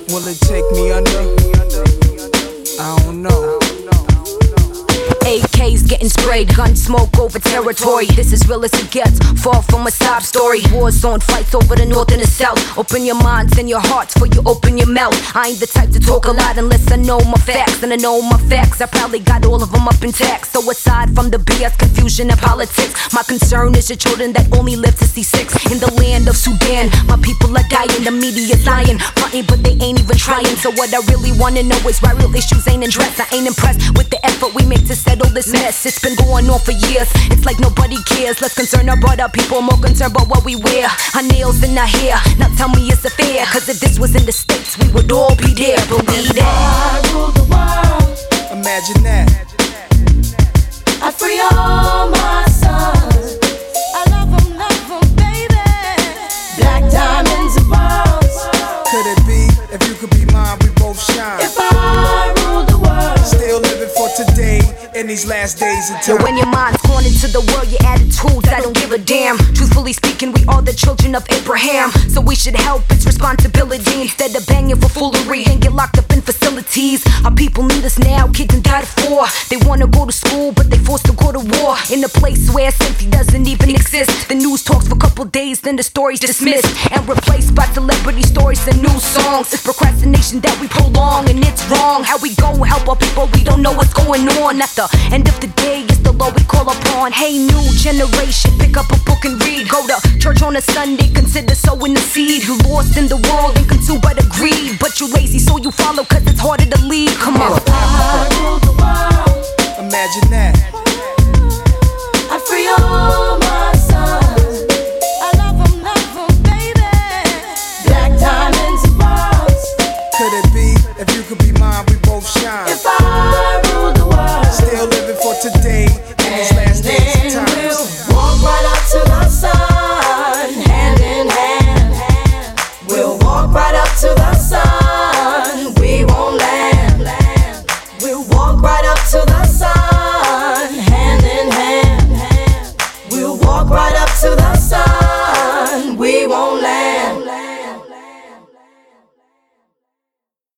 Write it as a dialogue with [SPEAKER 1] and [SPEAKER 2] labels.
[SPEAKER 1] Will it take me under? I don't know.
[SPEAKER 2] AKs getting sprayed, gun smoke over territory. This is real as it gets, far from a sob story. War zone fights over the north and the south. Open your minds and your hearts before you open your mouth. I ain't the type to talk a lot unless I know my facts. And I know my facts, I probably got all of them up intact. So aside from the BS, confusion and politics, my concern is your children that only live to see six. In the land of Sudan, my people are dying, the media's lying, fronting but they ain't even trying. So what I really wanna know is why real issues ain't addressed. I ain't impressed with the effort we make to settle this mess. It's been going on for years, it's like nobody cares. Less concerned about our people, more concerned about what we wear. Our nails in our hair, now tell me it's a fair. Cause if this was in the States, we would all be there. But we there.
[SPEAKER 3] I rule the world.
[SPEAKER 1] Imagine that.
[SPEAKER 3] I free all my sons. I love them, baby. Black diamonds and pearls.
[SPEAKER 1] Could it be, if you could be mine, we both shine.
[SPEAKER 3] If I rule the world.
[SPEAKER 1] Still living for today, in these last days of time.
[SPEAKER 2] Yeah, when your mind's gone into the world, your attitudes, I don't give a damn. Truthfully speaking, we are the children of Abraham. So we should help, it's responsibility. Instead of banging for foolery and get locked up in facilities. Our people need us now, kids and died for. They wanna go to school, but they forced to go to war. In a place where safety doesn't even exist. The news talks for a couple days, then the story's dismissed and replaced by celebrity stories and new songs. It's procrastination that we prolong, and it's wrong. How we go help our people, we don't know what's going on. At the end of the day, it's the law we call upon. Hey, new generation, pick up a book and read. Go to church on a Sunday, consider sowing the seed. You lost in the world and consumed by the greed, but you lazy, so you follow cause it's harder to lead. Come on.
[SPEAKER 3] I rule the world.
[SPEAKER 1] Imagine that.